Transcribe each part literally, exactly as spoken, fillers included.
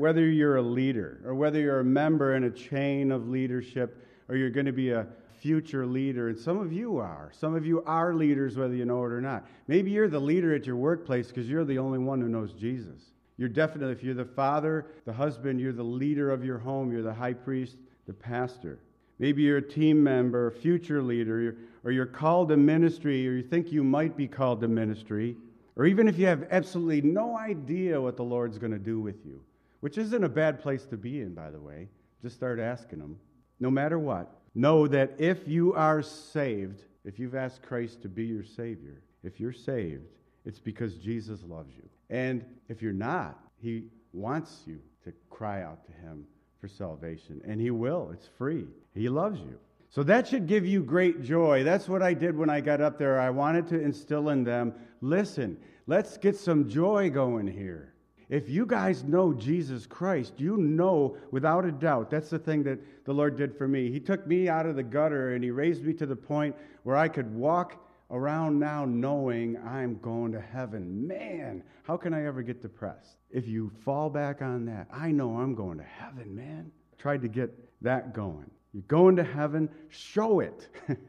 whether you're a leader or whether you're a member in a chain of leadership or you're going to be a future leader, and some of you are. Some of you are leaders whether you know it or not. Maybe you're the leader at your workplace because you're the only one who knows Jesus. You're definitely, if you're the father, the husband, you're the leader of your home, you're the high priest, the pastor. Maybe you're a team member, a future leader, or you're called to ministry, or you think you might be called to ministry, or even if you have absolutely no idea what the Lord's going to do with you, which isn't a bad place to be in, by the way. Just start asking Him. No matter what, know that if you are saved, if you've asked Christ to be your Savior, if you're saved, it's because Jesus loves you. And if you're not, He wants you to cry out to Him for salvation. And He will. It's free. He loves you. So that should give you great joy. That's what I did when I got up there. I wanted to instill in them, listen, let's get some joy going here. If you guys know Jesus Christ, you know without a doubt, that's the thing that the Lord did for me. He took me out of the gutter and He raised me to the point where I could walk around now knowing I'm going to heaven. Man, how can I ever get depressed? If you fall back on that, I know I'm going to heaven, man. Tried to get that going. You're going to heaven, show it.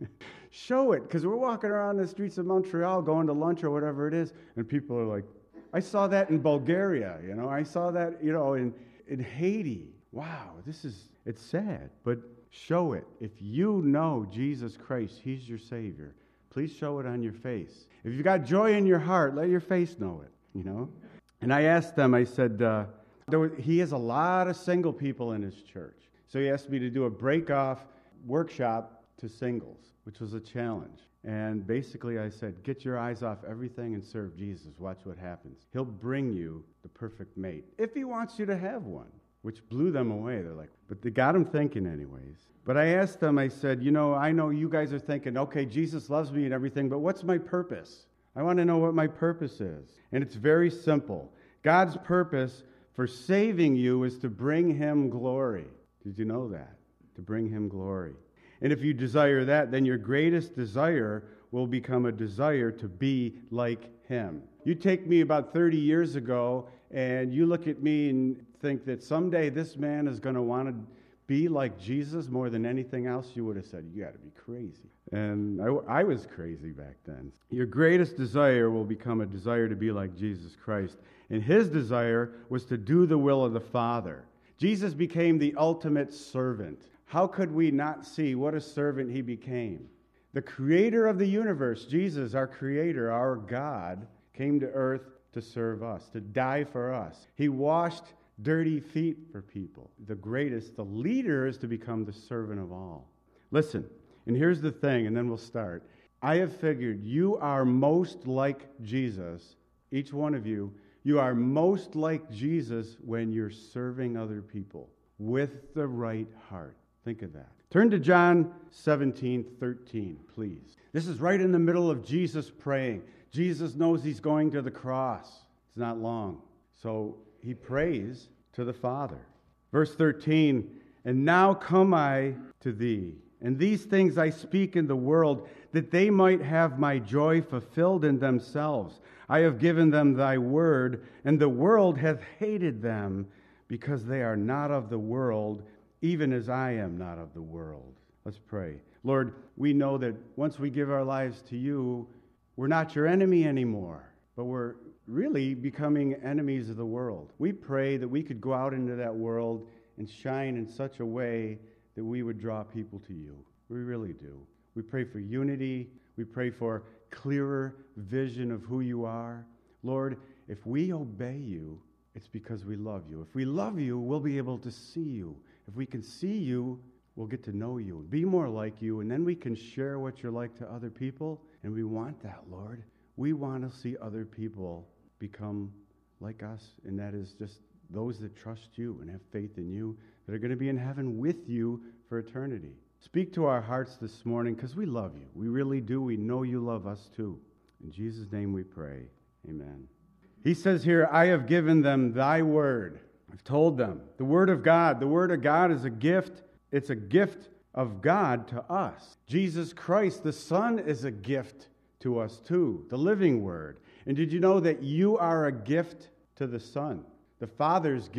Show it, because we're walking around the streets of Montreal going to lunch or whatever it is, and people are like, I saw that in Bulgaria, you know, I saw that, you know, in, in Haiti. Wow, this is, it's sad, but show it. If you know Jesus Christ, He's your Savior, please show it on your face. If you've got joy in your heart, let your face know it, you know. And I asked them, I said, uh, there was, he has a lot of single people in his church. So he asked me to do a break-off workshop to singles, which was a challenge. And basically I said, get your eyes off everything and serve Jesus. Watch what happens. He'll bring you the perfect mate, if He wants you to have one, which blew them away. They're like, but they got them thinking anyways. But I asked them, I said, you know, I know you guys are thinking, okay, Jesus loves me and everything, but what's my purpose? I want to know what my purpose is. And it's very simple. God's purpose for saving you is to bring Him glory. Did you know that? To bring Him glory. And if you desire that, then your greatest desire will become a desire to be like Him. You take me about thirty years ago, and you look at me and think that someday this man is going to want to be like Jesus more than anything else, you would have said, you got to be crazy. And I, I was crazy back then. Your greatest desire will become a desire to be like Jesus Christ. And His desire was to do the will of the Father. Jesus became the ultimate servant. How could we not see what a servant He became? The creator of the universe, Jesus, our creator, our God, came to earth to serve us, to die for us. He washed dirty feet for people. The greatest, the leader, is to become the servant of all. Listen, and here's the thing, and then we'll start. I have figured you are most like Jesus, each one of you, you are most like Jesus when you're serving other people with the right heart. Think of that. Turn to John seventeen thirteen, please. This is right in the middle of Jesus praying. Jesus knows He's going to the cross. It's not long. So He prays to the Father. Verse thirteen, and now come I to Thee, and these things I speak in the world, that they might have my joy fulfilled in themselves. I have given them Thy word, and the world hath hated them, because they are not of the world, even as I am not of the world. Let's pray. Lord, we know that once we give our lives to You, we're not Your enemy anymore, but we're really becoming enemies of the world. We pray that we could go out into that world and shine in such a way that we would draw people to You. We really do. We pray for unity. We pray for clearer vision of who You are. Lord, if we obey You, it's because we love You. If we love You, we'll be able to see You. If we can see You, we'll get to know You, be more like You, and then we can share what You're like to other people. And we want that, Lord. We want to see other people become like us, and that is just those that trust You and have faith in You, that are going to be in heaven with You for eternity. Speak to our hearts this morning, because we love You. We really do. We know You love us too. In Jesus' name we pray. Amen. He says here, I have given them Thy word. I've told them. The word of God. The word of God is a gift. It's a gift of God to us. Jesus Christ, the Son, is a gift to us too. The living word. And did you know that you are a gift to the Son? The Father's gift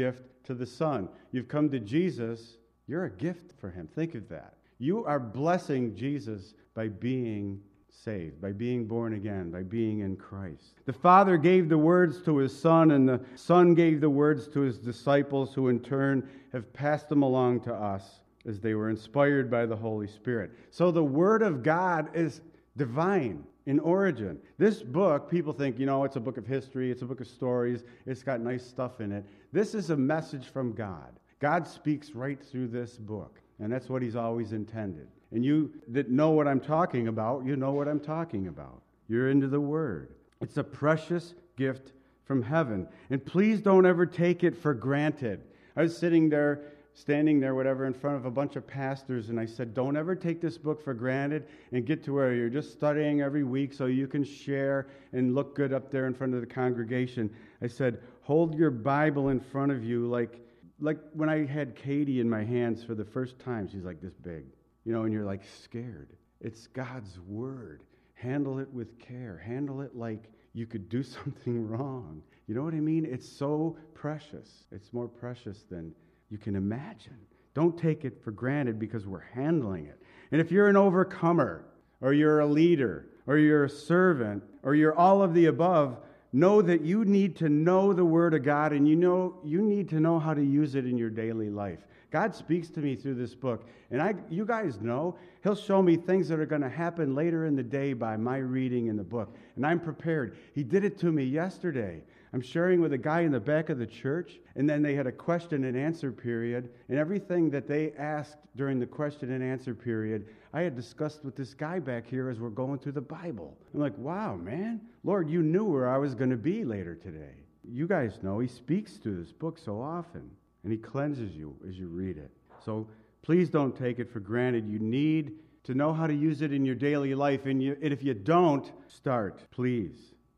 to the Son. You've come to Jesus. You're a gift for him. Think of that. You are blessing Jesus by being saved, by being born again, by being in Christ. The Father gave the words to his Son, and the Son gave the words to his disciples, who in turn have passed them along to us as they were inspired by the Holy Spirit. So the Word of God is divine in origin. This book, people think, you know, it's a book of history, it's a book of stories, it's got nice stuff in it. This is a message from God. God speaks right through this book, and that's what he's always intended. And you that know what I'm talking about, you know what I'm talking about. You're into the Word. It's a precious gift from heaven. And please don't ever take it for granted. I was sitting there, standing there, whatever, in front of a bunch of pastors, and I said, don't ever take this book for granted and get to where you're just studying every week so you can share and look good up there in front of the congregation. I said, hold your Bible in front of you like, like when I had Katie in my hands for the first time. She's like this big. You know, and you're like scared. It's God's Word. Handle it with care. Handle it like you could do something wrong. You know what I mean? It's so precious. It's more precious than you can imagine. Don't take it for granted because we're handling it. And if you're an overcomer, or you're a leader, or you're a servant, or you're all of the above, know that you need to know the Word of God, and you know you need to know how to use it in your daily life. God speaks to me through this book, and I, you guys know, he'll show me things that are going to happen later in the day by my reading in the book, and I'm prepared. He did it to me yesterday. I'm sharing with a guy in the back of the church, and then they had a question and answer period, and everything that they asked during the question and answer period, I had discussed with this guy back here as we're going through the Bible. I'm like, wow, man, Lord, you knew where I was going to be later today. You guys know he speaks through this book so often. And he cleanses you as you read it. So please don't take it for granted. You need to know how to use it in your daily life. And, you, and if you don't, start, please.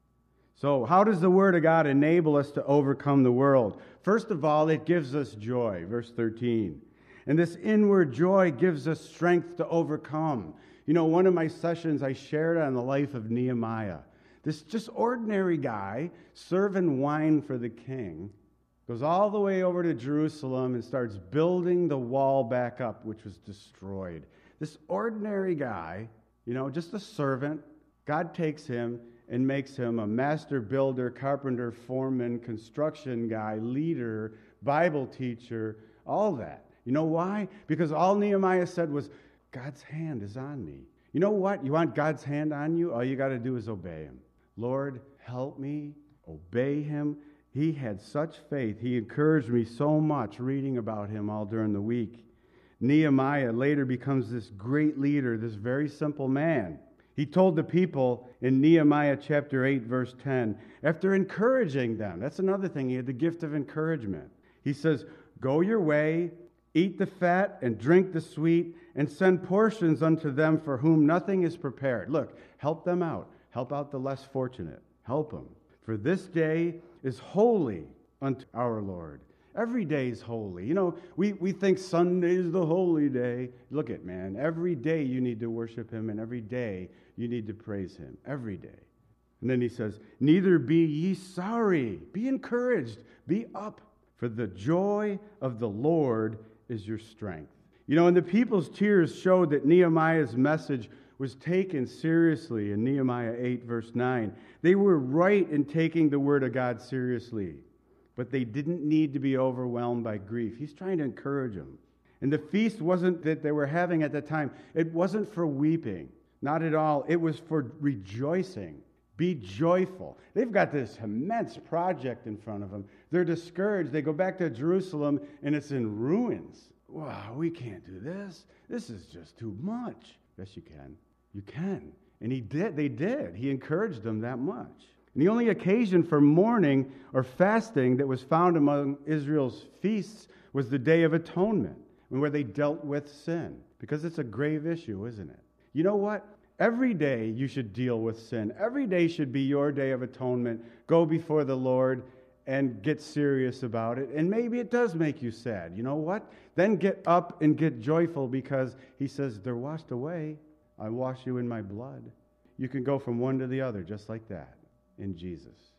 So how does the Word of God enable us to overcome the world? First of all, it gives us joy. Verse thirteen. And this inward joy gives us strength to overcome. You know, one of my sessions I shared on the life of Nehemiah. This just ordinary guy serving wine for the king goes all the way over to Jerusalem and starts building the wall back up, which was destroyed. This ordinary guy, you know, just a servant, God takes him and makes him a master builder, carpenter, foreman, construction guy, leader, Bible teacher, all that. You know why? Because all Nehemiah said was, God's hand is on me. You know what? You want God's hand on you? All you got to do is obey him. Lord, help me obey him. He had such faith. He encouraged me so much reading about him all during the week. Nehemiah later becomes this great leader, this very simple man. He told the people in Nehemiah chapter eight, verse ten, after encouraging them, that's another thing, he had the gift of encouragement. He says, go your way, eat the fat and drink the sweet, and send portions unto them for whom nothing is prepared. Look, help them out. Help out the less fortunate. Help them. For this day is holy unto our Lord. Every day is holy. You know, we, we think Sunday is the holy day. Look at, man, every day you need to worship him, and every day you need to praise him. Every day. And then he says, neither be ye sorry. Be encouraged. Be up. For the joy of the Lord is your strength. You know, and the people's tears showed that Nehemiah's message was taken seriously in Nehemiah eight, verse nine. They were right in taking the Word of God seriously, but they didn't need to be overwhelmed by grief. He's trying to encourage them. And the feast wasn't that they were having at the time. It wasn't for weeping, not at all. It was for rejoicing. Be joyful. They've got this immense project in front of them. They're discouraged. They go back to Jerusalem, and it's in ruins. Wow, we can't do this. This is just too much. Yes, you can. You can. And he did. They did. He encouraged them that much. And the only occasion for mourning or fasting that was found among Israel's feasts was the Day of Atonement, where they dealt with sin. Because it's a grave issue, isn't it? You know what? Every day you should deal with sin. Every day should be your day of atonement. Go before the Lord and get serious about it. And maybe it does make you sad. You know what? Then get up and get joyful, because he says, they're washed away. I wash you in my blood. You can go from one to the other just like that in Jesus.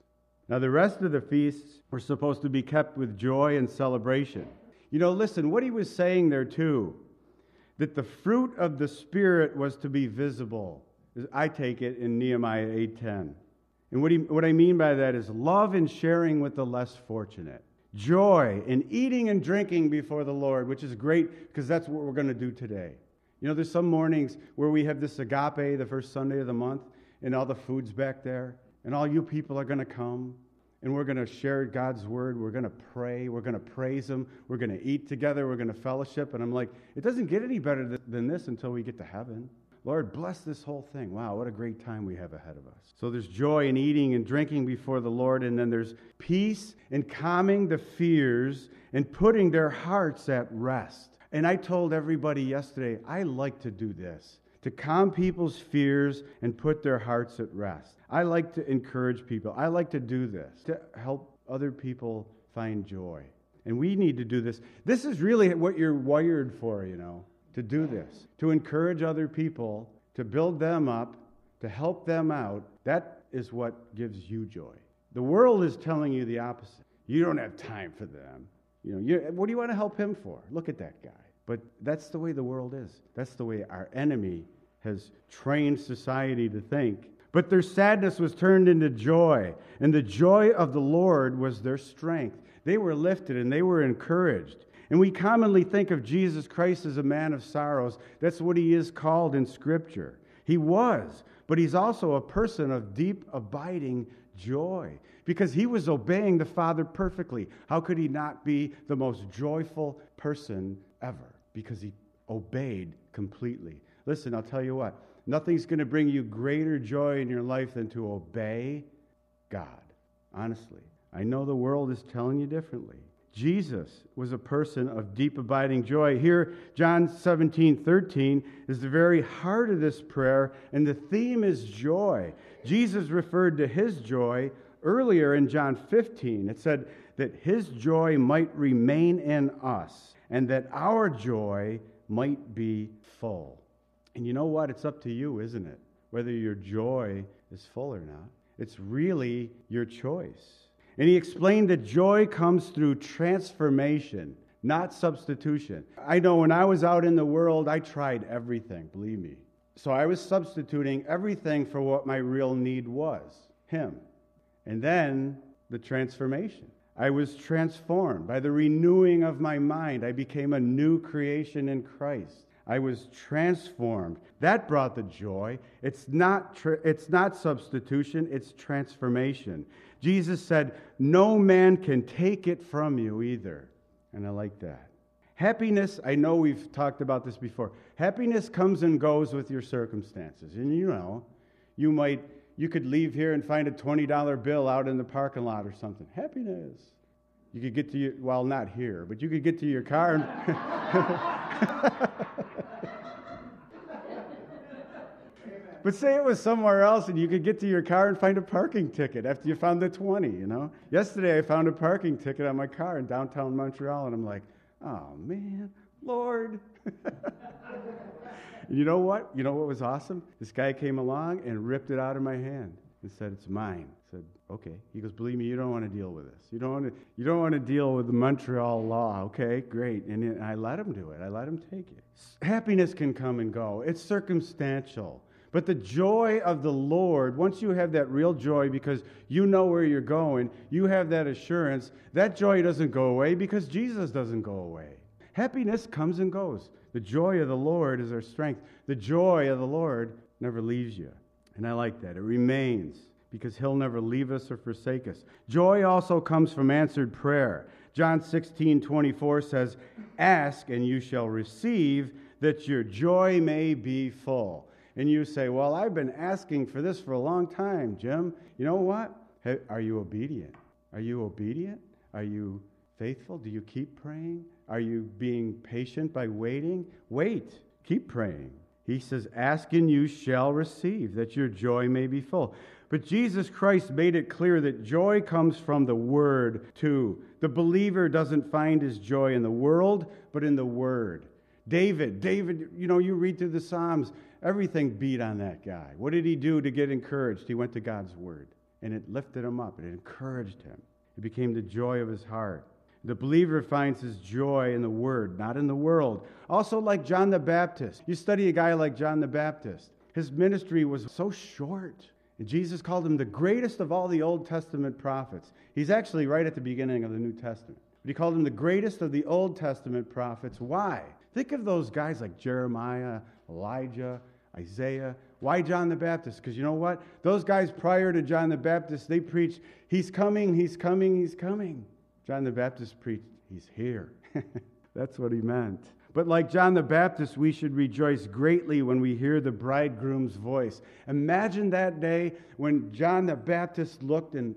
Now, the rest of the feasts were supposed to be kept with joy and celebration. You know, listen, what he was saying there, too, that the fruit of the Spirit was to be visible. I take it in Nehemiah eight ten. And what, he, what I mean by that is love and sharing with the less fortunate. Joy in eating and drinking before the Lord, which is great because that's what we're going to do today. You know, there's some mornings where we have this agape, the first Sunday of the month, and all the food's back there, and all you people are going to come, and we're going to share God's word. We're going to pray. We're going to praise Him. We're going to eat together. We're going to fellowship. And I'm like, it doesn't get any better th- than this until we get to heaven. Lord, bless this whole thing. Wow, what a great time we have ahead of us. So there's joy in eating and drinking before the Lord, and then there's peace in calming the fears and putting their hearts at rest. And I told everybody yesterday, I like to do this, to calm people's fears and put their hearts at rest. I like to encourage people. I like to do this, to help other people find joy. And we need to do this. This is really what you're wired for, you know, to do this, to encourage other people, to build them up, to help them out. That is what gives you joy. The world is telling you the opposite. You don't have time for them. You know, you, what do you want to help him for? Look at that guy. But that's the way the world is. That's the way our enemy has trained society to think. But their sadness was turned into joy, and the joy of the Lord was their strength. They were lifted and they were encouraged. And we commonly think of Jesus Christ as a man of sorrows. That's what he is called in Scripture. He was, but he's also a person of deep, abiding joy because he was obeying the Father perfectly. How could he not be the most joyful person ever? Because he obeyed completely. Listen, I'll tell you what. Nothing's going to bring you greater joy in your life than to obey God. Honestly. I know the world is telling you differently. Jesus was a person of deep abiding joy. Here, John seventeen thirteen is the very heart of this prayer, and the theme is joy. Jesus referred to his joy earlier in John fifteen. It said that his joy might remain in us, and that our joy might be full. And you know what? It's up to you, isn't it? Whether your joy is full or not. It's really your choice. And he explained that joy comes through transformation, not substitution. I know when I was out in the world, I tried everything, believe me. So I was substituting everything for what my real need was, him. And then the transformation. I was transformed by the renewing of my mind. I became a new creation in Christ. I was transformed. That brought the joy. It's not tra- it's not substitution, it's transformation. Jesus said, no man can take it from you either. And I like that. Happiness, I know we've talked about this before. Happiness comes and goes with your circumstances. And you know, you might, you could leave here and find a twenty dollar bill out in the parking lot or something. Happiness. You could get to your, well, not here, but you could get to your car and... But say it was somewhere else and you could get to your car and find a parking ticket after you found the twenty, you know. Yesterday I found a parking ticket on my car in downtown Montreal and I'm like, oh man, Lord. You know what? You know what was awesome? This guy came along and ripped it out of my hand and said, it's mine. I said, okay. He goes, believe me, you don't want to deal with this. You don't want to, you don't want to deal with the Montreal law. Okay, great. And I let him do it. I let him take it. Happiness can come and go. It's circumstantial. But the joy of the Lord, once you have that real joy because you know where you're going, you have that assurance, that joy doesn't go away because Jesus doesn't go away. Happiness comes and goes. The joy of the Lord is our strength. The joy of the Lord never leaves you. And I like that. It remains because he'll never leave us or forsake us. Joy also comes from answered prayer. John sixteen twenty-four says, ask and you shall receive that your joy may be full. And you say, well, I've been asking for this for a long time, Jim. You know what? Are you obedient? Are you obedient? Are you faithful? Do you keep praying? Are you being patient by waiting? Wait. Keep praying. He says, ask and you shall receive, that your joy may be full. But Jesus Christ made it clear that joy comes from the Word, too. The believer doesn't find his joy in the world, but in the Word. David, David, you know, you read through the Psalms, everything beat on that guy. What did he do to get encouraged? He went to God's Word. and it lifted him up. It encouraged him. It became the joy of his heart. The believer finds his joy in the Word, not in the world. Also, like John the Baptist. You study a guy like John the Baptist. His ministry was so short. And Jesus called him the greatest of all the Old Testament prophets. He's actually right at the beginning of the New Testament. But he called him the greatest of the Old Testament prophets. Why? Think of those guys like Jeremiah, Elijah, Isaiah. Why John the Baptist? Because you know what? Those guys prior to John the Baptist, they preached, he's coming, he's coming, he's coming. John the Baptist preached, he's here. That's what he meant. But like John the Baptist, we should rejoice greatly when we hear the bridegroom's voice. Imagine that day when John the Baptist looked and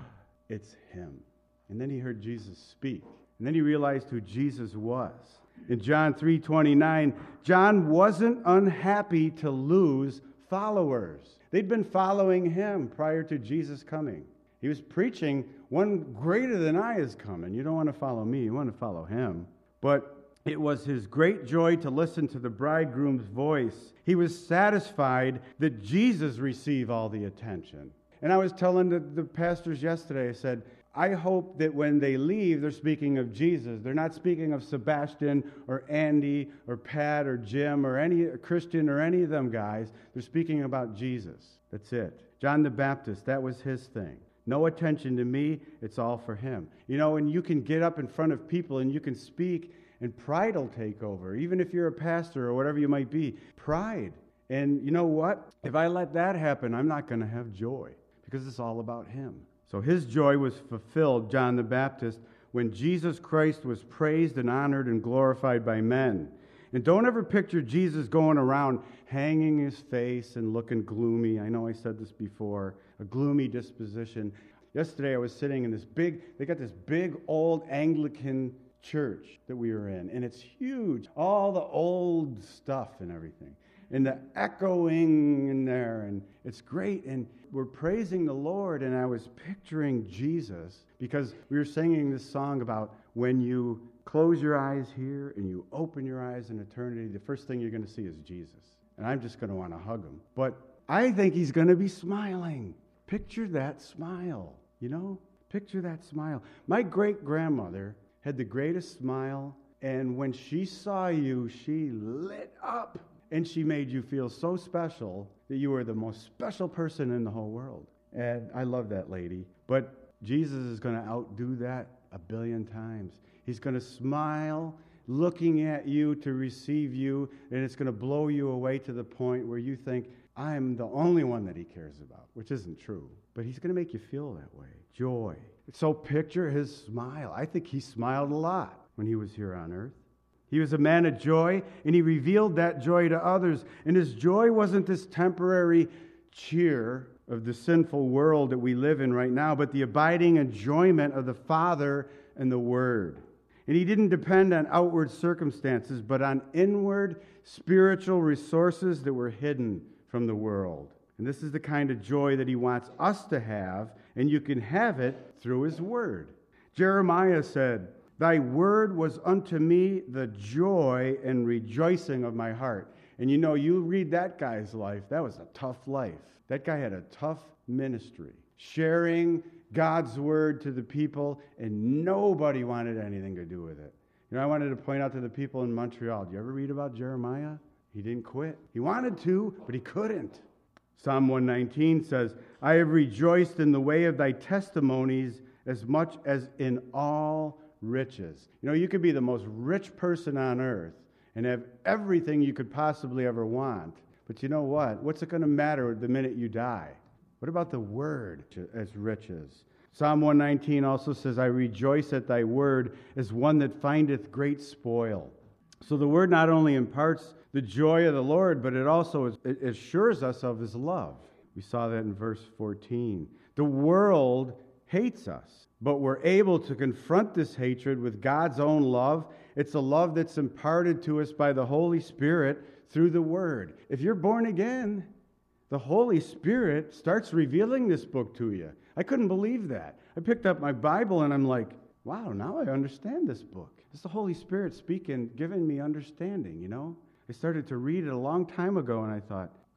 it's him. And then he heard Jesus speak. And then he realized who Jesus was. In John three twenty-nine, John wasn't unhappy to lose followers. They'd been following him prior to Jesus coming. He was preaching, one greater than I is coming. You don't want to follow me, you want to follow him. But it was his great joy to listen to the bridegroom's voice. He was satisfied that Jesus received all the attention. And I was telling the, the pastors yesterday, I said, I hope that when they leave, they're speaking of Jesus. They're not speaking of Sebastian or Andy or Pat or Jim or any or Christian or any of them guys. They're speaking about Jesus. That's it. John the Baptist, that was his thing. No attention to me. It's all for him. You know, and you can get up in front of people and you can speak and pride will take over. Even if you're a pastor or whatever you might be, pride. And you know what? If I let that happen, I'm not going to have joy because it's all about him. So his joy was fulfilled, John the Baptist, when Jesus Christ was praised and honored and glorified by men. And don't ever picture Jesus going around hanging his face and looking gloomy. I know I said this before, a gloomy disposition. Yesterday I was sitting in this big, they got this big old Anglican church that we were in, and it's huge. All the old stuff and everything. And the echoing in there, and it's great. And we're praising the Lord, and I was picturing Jesus because we were singing this song about when you close your eyes here and you open your eyes in eternity, the first thing you're going to see is Jesus. And I'm just going to want to hug him. But I think he's going to be smiling. Picture that smile, you know? Picture that smile. My great-grandmother had the greatest smile, and when she saw you, she lit up. And she made you feel so special that you were the most special person in the whole world. And I love that lady. But Jesus is going to outdo that a billion times. He's going to smile, looking at you to receive you, and it's going to blow you away to the point where you think, I'm the only one that he cares about, which isn't true. But he's going to make you feel that way. Joy. So picture his smile. I think he smiled a lot when he was here on earth. He was a man of joy, and he revealed that joy to others. And his joy wasn't this temporary cheer of the sinful world that we live in right now, but the abiding enjoyment of the Father and the Word. And he didn't depend on outward circumstances, but on inward spiritual resources that were hidden from the world. And this is the kind of joy that he wants us to have, and you can have it through his Word. Jeremiah said, Thy word was unto me the joy and rejoicing of my heart. And you know, you read that guy's life, that was a tough life. That guy had a tough ministry, sharing God's word to the people, and nobody wanted anything to do with it. You know, I wanted to point out to the people in Montreal, do you ever read about Jeremiah? He didn't quit. He wanted to, but he couldn't. Psalm one nineteen says, I have rejoiced in the way of thy testimonies as much as in all riches. You know, you could be the most rich person on earth and have everything you could possibly ever want. But you know what? What's it going to matter the minute you die? What about the word as riches? Psalm one nineteen also says, I rejoice at thy word as one that findeth great spoil. So the word not only imparts the joy of the Lord, but it also is, it assures us of his love. We saw that in verse fourteen. The world hates us, but we're able to confront this hatred with God's own love. It's a love that's imparted to us by the Holy Spirit through the Word. If you're born again, the Holy Spirit starts revealing this book to you. I couldn't believe that. I picked up my Bible and I'm like, wow, now I understand this book. It's the Holy Spirit speaking, giving me understanding, you know? I started to read it a long time ago and I thought,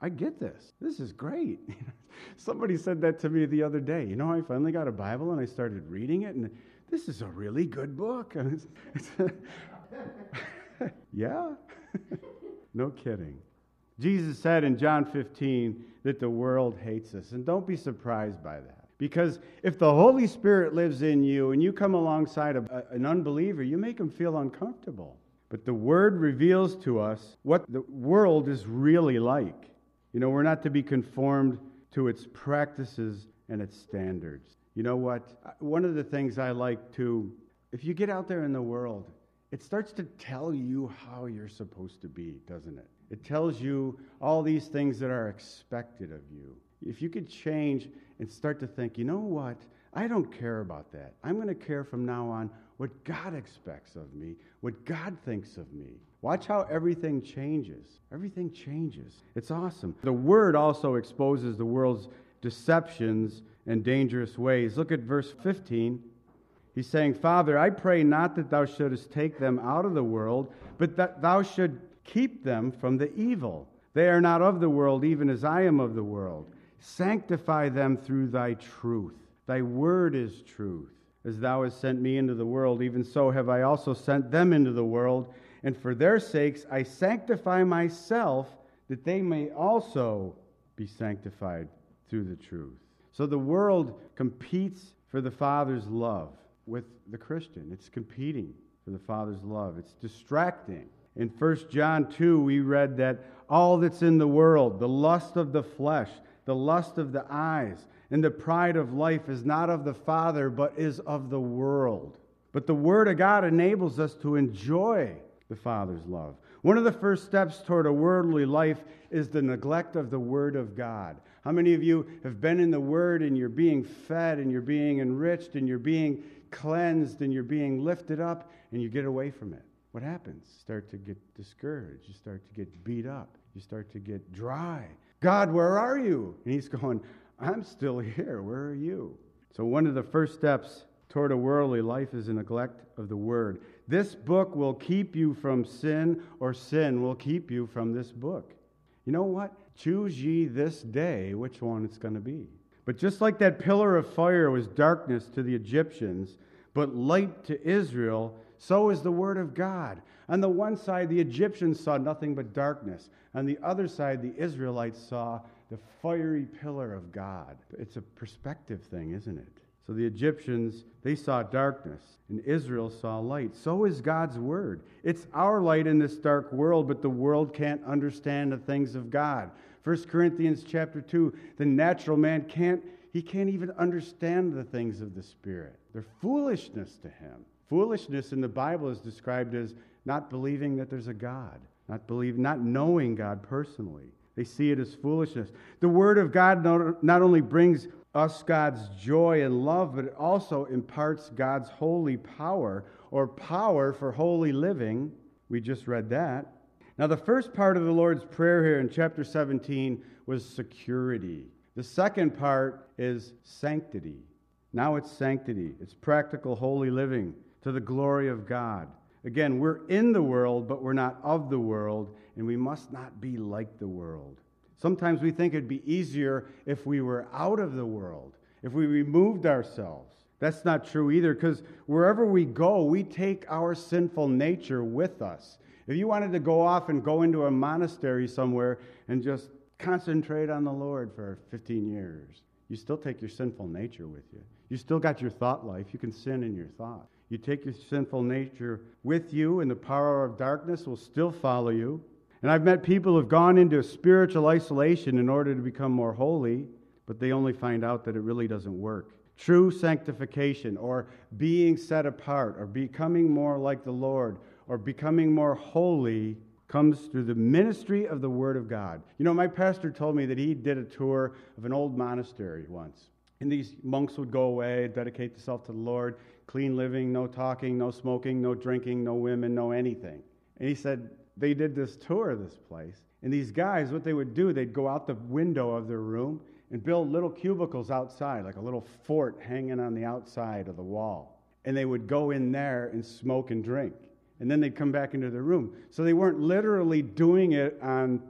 I get this. This is great. Somebody said that to me the other day. You know, I finally got a Bible and I started reading it, and this is a really good book. And it's, it's yeah? No kidding. Jesus said in John fifteen that the world hates us, and don't be surprised by that. Because if the Holy Spirit lives in you and you come alongside of a, an unbeliever, you make them feel uncomfortable. But the Word reveals to us what the world is really like. You know, we're not to be conformed to its practices and its standards. You know what? One of the things I like to, if you get out there in the world, it starts to tell you how you're supposed to be, doesn't it? It tells you all these things that are expected of you. If you could change and start to think, you know what? I don't care about that. I'm going to care from now on what God expects of me, what God thinks of me. Watch how everything changes. Everything changes. It's awesome. The Word also exposes the world's deceptions and dangerous ways. Look at verse fifteen. He's saying, Father, I pray not that thou shouldest take them out of the world, but that thou should keep them from the evil. They are not of the world, even as I am of the world. Sanctify them through thy truth. Thy word is truth. As thou hast sent me into the world, even so have I also sent them into the world. And for their sakes I sanctify myself, that they may also be sanctified through the truth. So the world competes for the Father's love with the Christian. It's competing for the Father's love. It's distracting. In First John two, we read that all that's in the world, the lust of the flesh, the lust of the eyes, and the pride of life is not of the Father, but is of the world. But the Word of God enables us to enjoy the Father's love. One of the first steps toward a worldly life is the neglect of the Word of God. How many of you have been in the Word and you're being fed and you're being enriched and you're being cleansed and you're being lifted up and you get away from it? What happens? You start to get discouraged. You start to get beat up. You start to get dry. God, where are you? And he's going, I'm still here. Where are you? So one of the first steps toward a worldly life is a neglect of the Word. This book will keep you from sin, or sin will keep you from this book. You know what? Choose ye this day which one it's going to be. But just like that pillar of fire was darkness to the Egyptians, but light to Israel, so is the Word of God. On the one side, the Egyptians saw nothing but darkness. On the other side, the Israelites saw the fiery pillar of God. It's a perspective thing, isn't it? So the Egyptians, they saw darkness, and Israel saw light. So is God's Word. It's our light in this dark world, but the world can't understand the things of God. First Corinthians chapter two, the natural man can't, he can't even understand the things of the Spirit. They're foolishness to him. Foolishness in the Bible is described as not believing that there's a God, not believe, not knowing God personally. They see it as foolishness. The Word of God not only brings us God's joy and love, but it also imparts God's holy power, or power for holy living. We just read that. Now, the first part of the Lord's Prayer here in chapter seventeen was security. The second part is sanctity. Now it's sanctity. It's practical holy living to the glory of God. Again, we're in the world, but we're not of the world, and we must not be like the world. Sometimes we think it'd be easier if we were out of the world, if we removed ourselves. That's not true either, because wherever we go, we take our sinful nature with us. If you wanted to go off and go into a monastery somewhere and just concentrate on the Lord for fifteen years, you still take your sinful nature with you. You still got your thought life. You can sin in your thought. You take your sinful nature with you, and the power of darkness will still follow you. And I've met people who have gone into spiritual isolation in order to become more holy, but they only find out that it really doesn't work. True sanctification, or being set apart, or becoming more like the Lord, or becoming more holy, comes through the ministry of the Word of God. You know, my pastor told me that he did a tour of an old monastery once. And these monks would go away, dedicate themselves to the Lord, clean living, no talking, no smoking, no drinking, no women, no anything. And he said they did this tour of this place. And these guys, what they would do, they'd go out the window of their room and build little cubicles outside, like a little fort hanging on the outside of the wall. And they would go in there and smoke and drink. And then they'd come back into their room. So they weren't literally doing it on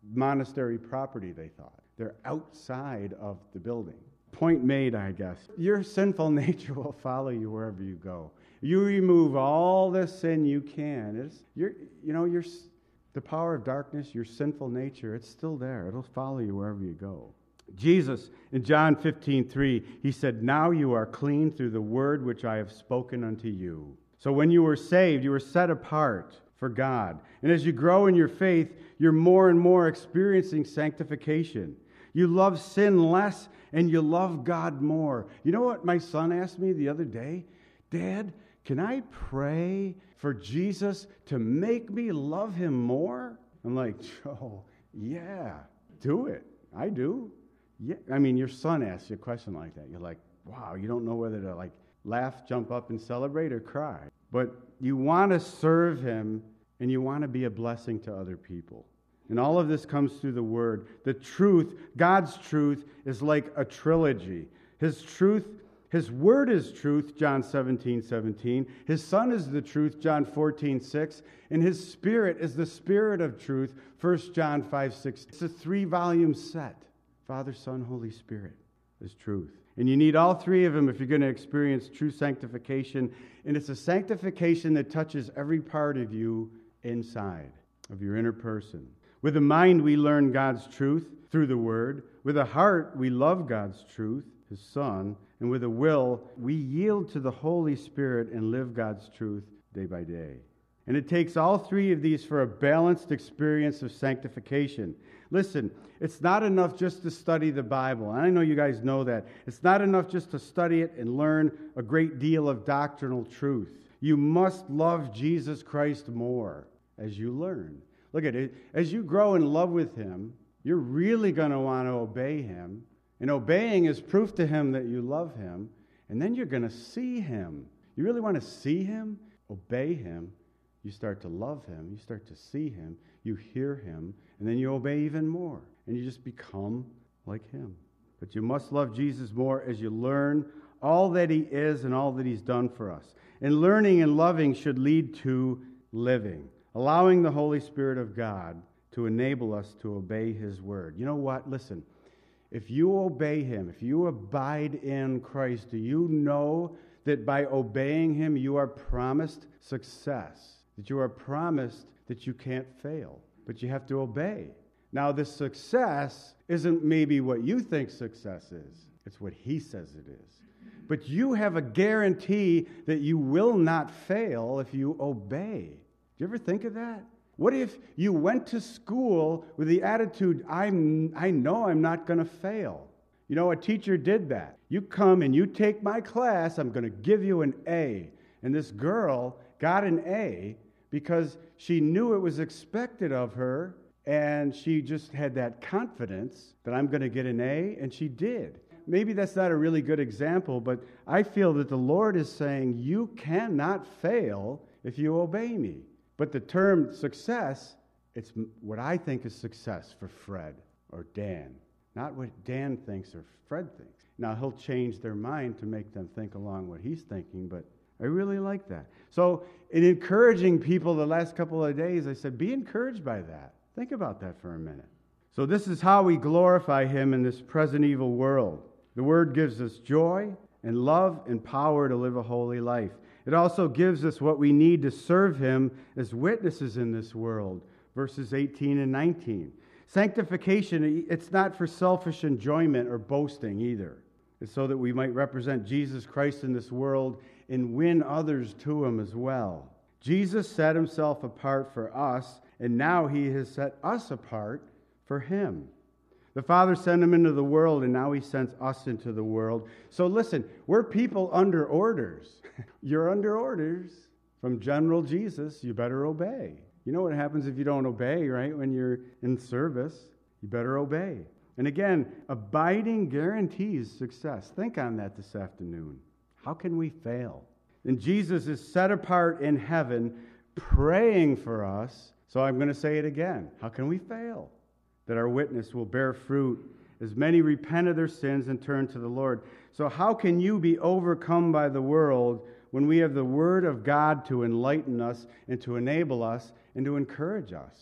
monastery property, they thought. They're outside of the building. Point made, I guess. Your sinful nature will follow you wherever you go. You remove all the sin you can. It's, you're, you know, you're, the power of darkness, your sinful nature, it's still there. It'll follow you wherever you go. Jesus, in John fifteen three, he said, "Now you are clean through the word which I have spoken unto you." So when you were saved, you were set apart for God. And as you grow in your faith, you're more and more experiencing sanctification. You love sin less and you love God more. You know what my son asked me the other day? "Dad, can I pray for Jesus to make me love him more?" I'm like, "Oh, yeah, do it." I do. Yeah, I mean, your son asks you a question like that. You're like, wow, you don't know whether to like laugh, jump up, and celebrate or cry. But you want to serve him, and you want to be a blessing to other people. And all of this comes through the Word. The truth, God's truth, is like a trilogy. His truth, His Word is truth, John seventeen seventeen. His Son is the truth, John fourteen six. And His Spirit is the Spirit of truth, First John five six. It's a three-volume set. Father, Son, Holy Spirit is truth. And you need all three of them if you're going to experience true sanctification. And it's a sanctification that touches every part of you inside, of your inner person. With the mind, we learn God's truth through the Word. With the heart, we love God's truth, His Son. And with the will, we yield to the Holy Spirit and live God's truth day by day. And it takes all three of these for a balanced experience of sanctification. Listen, it's not enough just to study the Bible. And I know you guys know that. It's not enough just to study it and learn a great deal of doctrinal truth. You must love Jesus Christ more as you learn. Look at it. As you grow in love with Him, you're really going to want to obey Him. And obeying is proof to Him that you love Him. And then you're going to see Him. You really want to see Him? Obey Him. You start to love Him. You start to see Him. You hear Him. And then you obey even more. And you just become like Him. But you must love Jesus more as you learn all that He is and all that He's done for us. And learning and loving should lead to living, allowing the Holy Spirit of God to enable us to obey His word. You know what? Listen, if you obey Him, if you abide in Christ, do you know that by obeying Him you are promised success? That you are promised that you can't fail, but you have to obey. Now, the success isn't maybe what you think success is. It's what He says it is. But you have a guarantee that you will not fail if you obey. Do you ever think of that? What if you went to school with the attitude, I'm, I know I'm not going to fail? You know, a teacher did that. You come and you take my class, I'm going to give you an A. And this girl got an A because she knew it was expected of her, and she just had that confidence that I'm going to get an A, and she did. Maybe that's not a really good example, but I feel that the Lord is saying, you cannot fail if you obey me. But the term success, it's what I think is success for Fred or Dan, not what Dan thinks or Fred thinks. Now, he'll change their mind to make them think along what he's thinking, but I really like that. So in encouraging people the last couple of days, I said, be encouraged by that. Think about that for a minute. So this is how we glorify Him in this present evil world. The Word gives us joy and love and power to live a holy life. It also gives us what we need to serve Him as witnesses in this world, verses eighteen and nineteen. Sanctification, it's not for selfish enjoyment or boasting either. It's so that we might represent Jesus Christ in this world and win others to Him as well. Jesus set Himself apart for us, and now He has set us apart for Him. The Father sent Him into the world, and now He sends us into the world. So listen, we're people under orders. You're under orders from General Jesus. You better obey. You know what happens if you don't obey, right? When you're in service, you better obey. And again, abiding guarantees success. Think on that this afternoon. How can we fail? And Jesus is set apart in heaven, praying for us. So I'm going to say it again. How can we fail? That our witness will bear fruit as many repent of their sins and turn to the Lord. So how can you be overcome by the world when we have the Word of God to enlighten us and to enable us and to encourage us?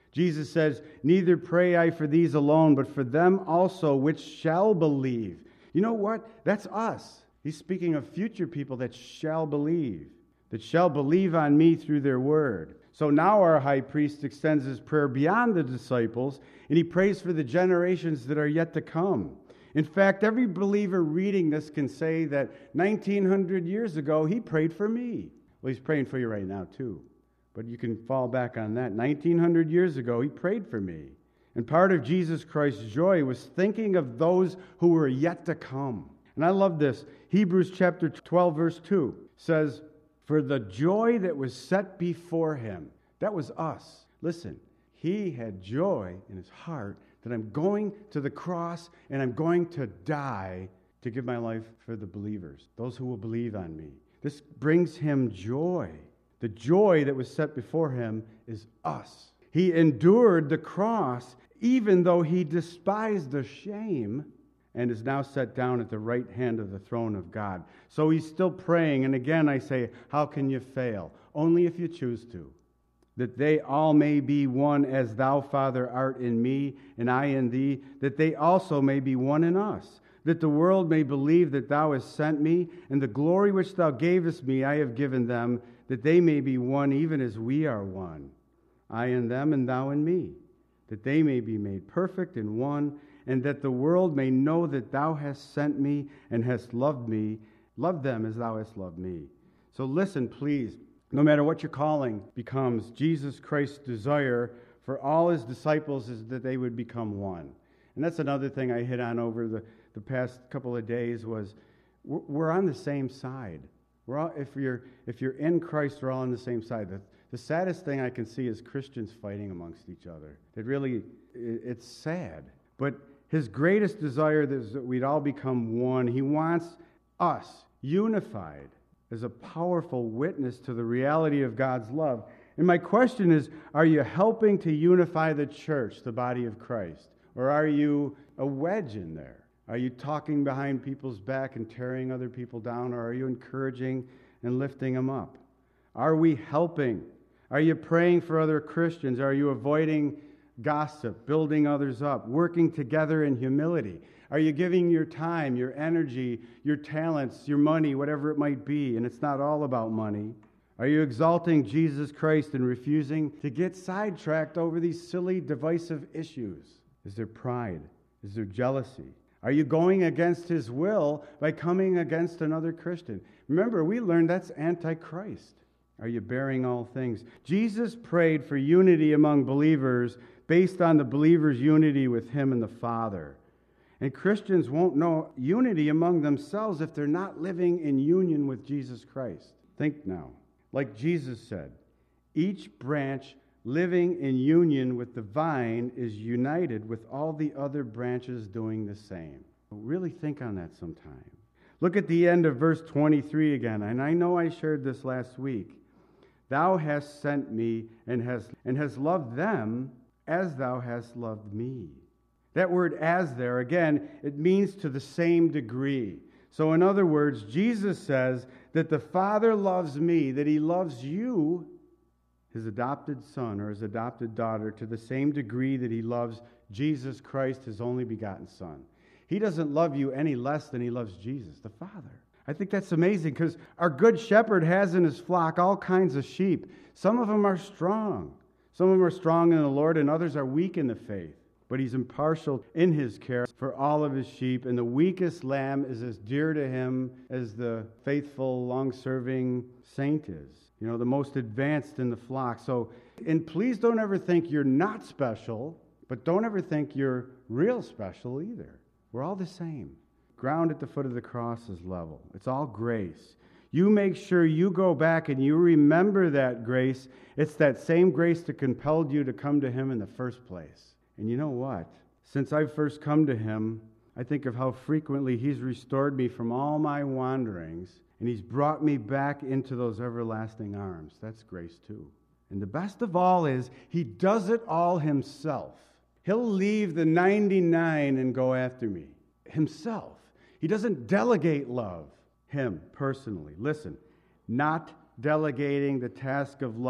Jesus says, neither pray I for these alone, but for them also which shall believe. You know what? That's us. He's speaking of future people that shall believe, that shall believe on me through their word. So now our high priest extends his prayer beyond the disciples, and he prays for the generations that are yet to come. In fact, every believer reading this can say that nineteen hundred years ago, he prayed for me. Well, he's praying for you right now, too. But you can fall back on that. nineteen hundred years ago, he prayed for me. And part of Jesus Christ's joy was thinking of those who were yet to come. And I love this. Hebrews chapter twelve, verse two says, for the joy that was set before him, that was us. Listen, he had joy in his heart that I'm going to the cross and I'm going to die to give my life for the believers, those who will believe on me. This brings him joy. The joy that was set before him is us. He endured the cross even though he despised the shame, and is now set down at the right hand of the throne of God. So he's still praying, and again I say, how can you fail? Only if you choose to. That they all may be one as thou, Father, art in me, and I in thee, that they also may be one in us, that the world may believe that thou hast sent me, and the glory which thou gavest me I have given them, that they may be one even as we are one, I in them and thou in me, that they may be made perfect in one, and that the world may know that thou hast sent me and hast loved me, love them as thou hast loved me. So listen, please, no matter what your calling becomes, Jesus Christ's desire for all his disciples is that they would become one. And that's another thing I hit on over the, the past couple of days was we're, we're on the same side. We're all, if you're if you're in Christ, we're all on the same side. The, the saddest thing I can see is Christians fighting amongst each other. It really, it, it's sad. But his greatest desire is that we'd all become one. He wants us unified as a powerful witness to the reality of God's love. And my question is, are you helping to unify the church, the body of Christ? Or are you a wedge in there? Are you talking behind people's back and tearing other people down? Or are you encouraging and lifting them up? Are we helping? Are you praying for other Christians? Are you avoiding gossip, building others up, working together in humility? Are you giving your time, your energy, your talents, your money, whatever it might be, and it's not all about money? Are you exalting Jesus Christ and refusing to get sidetracked over these silly, divisive issues? Is there pride? Is there jealousy? Are you going against his will by coming against another Christian? Remember, we learned that's antichrist. Are you bearing all things? Jesus prayed for unity among believers based on the believers' unity with him and the Father. And Christians won't know unity among themselves if they're not living in union with Jesus Christ. Think now. Like Jesus said, each branch living in union with the vine is united with all the other branches doing the same. Really think on that sometime. Look at the end of verse twenty-three again, and I know I shared this last week. Thou hast sent me and hast, and hast loved them as thou hast loved me. That word as there, again, it means to the same degree. So in other words, Jesus says that the Father loves me, that he loves you, his adopted son or his adopted daughter, to the same degree that he loves Jesus Christ, his only begotten Son. He doesn't love you any less than he loves Jesus, the Father. I think that's amazing because our good shepherd has in his flock all kinds of sheep. Some of them are strong. Some of them are strong in the Lord and others are weak in the faith. But he's impartial in his care for all of his sheep. And the weakest lamb is as dear to him as the faithful, long-serving saint is. You know, the most advanced in the flock. So, and please don't ever think you're not special, but don't ever think you're real special either. We're all the same. Ground at the foot of the cross is level. It's all grace. You make sure you go back and you remember that grace. It's that same grace that compelled you to come to him in the first place. And you know what? Since I've first come to him, I think of how frequently he's restored me from all my wanderings, and he's brought me back into those everlasting arms. That's grace too. And the best of all is he does it all himself. He'll leave the ninety-nine and go after me himself. He doesn't delegate love, him personally. Listen, not delegating the task of love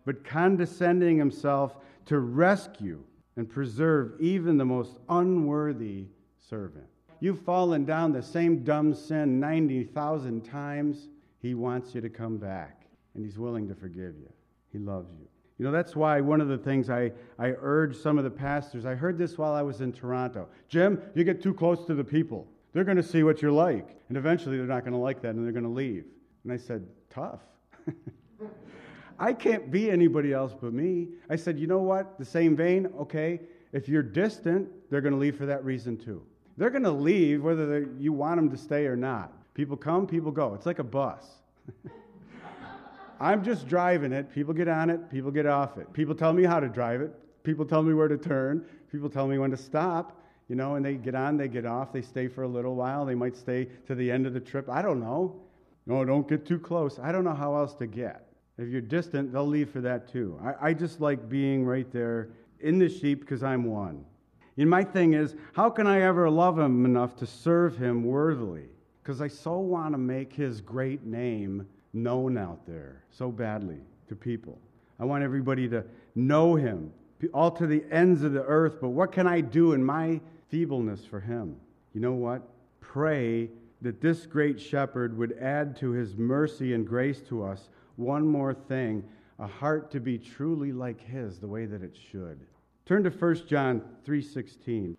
but condescending himself to rescue and preserve even the most unworthy servant. You've fallen down the same dumb sin ninety thousand times. He wants you to come back, and he's willing to forgive you. He loves you. You know, that's why one of the things I, I urge some of the pastors, I heard this while I was in Toronto. Jim, you get too close to the people. They're going to see what you're like. And eventually they're not going to like that and they're going to leave. And I said, tough. I can't be anybody else but me. I said, you know what? The same vein, okay, if you're distant, they're going to leave for that reason too. They're going to leave whether you want them to stay or not. People come, people go. It's like a bus. I'm just driving it. People get on it. People get off it. People tell me how to drive it. People tell me where to turn. People tell me when to stop. You know, and they get on, they get off. They stay for a little while. They might stay to the end of the trip. I don't know. No, don't get too close. I don't know how else to get. If you're distant, they'll leave for that too. I, I just like being right there in the sheep because I'm one. And my thing is, how can I ever love him enough to serve him worthily? Because I so want to make his great name known out there so badly to people. I want everybody to know him, all to the ends of the earth. But what can I do in my feebleness for him? You know what? Pray that this great shepherd would add to his mercy and grace to us one more thing, a heart to be truly like his, the way that it should. Turn to First John three sixteen.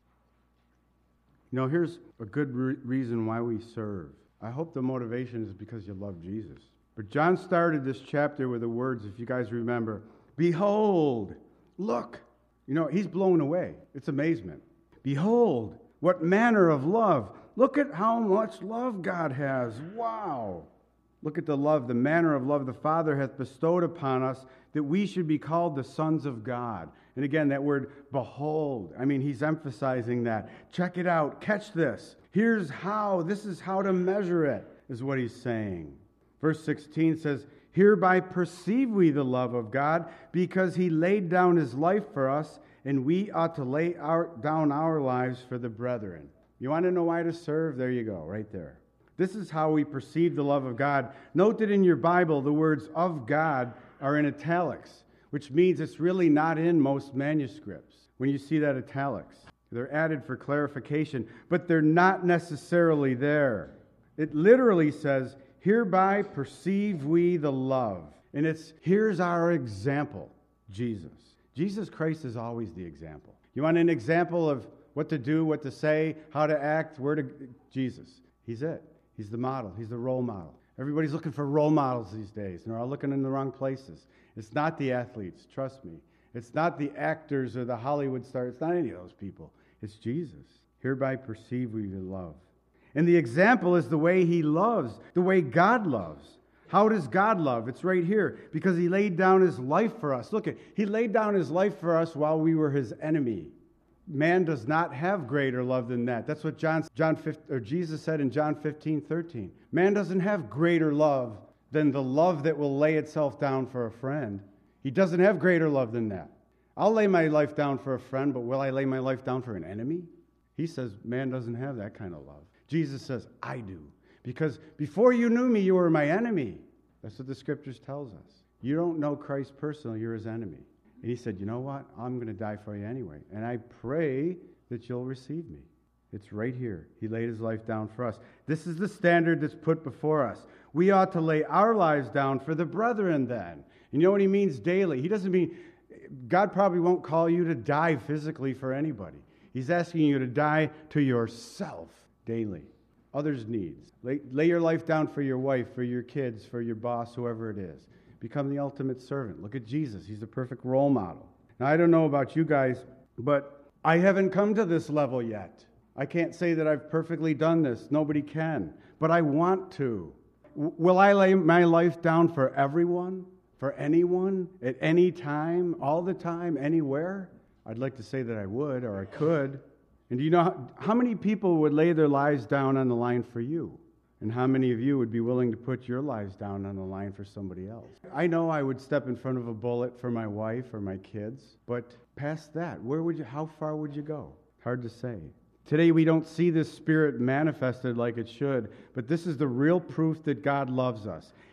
You know, here's a good re- reason why we serve. I hope the motivation is because you love Jesus. But John started this chapter with the words, if you guys remember, behold, look. You know, he's blown away. It's amazement. Behold, what manner of love. Look at how much love God has. Wow. Look at the love, the manner of love the Father hath bestowed upon us, that we should be called the sons of God. And again, that word, behold. I mean, he's emphasizing that. Check it out. Catch this. Here's how. This is how to measure it, is what he's saying. Verse sixteen says, hereby perceive we the love of God, because he laid down his life for us, and we ought to lay our, down our lives for the brethren. You want to know why to serve? There you go, right there. This is how we perceive the love of God. Note that in your Bible, the words of God are in italics, which means it's really not in most manuscripts. When you see that italics, they're added for clarification, but they're not necessarily there. It literally says, hereby perceive we the love. And it's, here's our example, Jesus. Jesus Christ is always the example. You want an example of what to do, what to say, how to act, where to... Jesus. He's it. He's the model. He's the role model. Everybody's looking for role models these days, and they're all looking in the wrong places. It's not the athletes, trust me. It's not the actors or the Hollywood stars. It's not any of those people. It's Jesus. Hereby perceive we the love. And the example is the way he loves, the way God loves. How does God love? It's right here. Because he laid down his life for us. Look, at he laid down his life for us while we were his enemy. Man does not have greater love than that. That's what John, John fifteen, or Jesus said in John fifteen thirteen. Man doesn't have greater love than the love that will lay itself down for a friend. He doesn't have greater love than that. I'll lay my life down for a friend, but will I lay my life down for an enemy? He says man doesn't have that kind of love. Jesus says, I do. Because before you knew me, you were my enemy. That's what the scriptures tells us. You don't know Christ personally, you're his enemy. And he said, you know what? I'm going to die for you anyway. And I pray that you'll receive me. It's right here. He laid his life down for us. This is the standard that's put before us. We ought to lay our lives down for the brethren then. And you know what he means daily? He doesn't mean, God probably won't call you to die physically for anybody. He's asking you to die to yourself daily. Others' needs. Lay, lay your life down for your wife, for your kids, for your boss, whoever it is. Become the ultimate servant. Look at Jesus. He's the perfect role model. Now, I don't know about you guys, but I haven't come to this level yet. I can't say that I've perfectly done this. Nobody can. But I want to. W- will I lay my life down for everyone? For anyone? At any time? All the time? Anywhere? I'd like to say that I would, or I could. And do you know how, how many people would lay their lives down on the line for you? And how many of you would be willing to put your lives down on the line for somebody else? I know I would step in front of a bullet for my wife or my kids, but past that, where would you? How far would you go? Hard to say. Today we don't see this spirit manifested like it should, but this is the real proof that God loves us.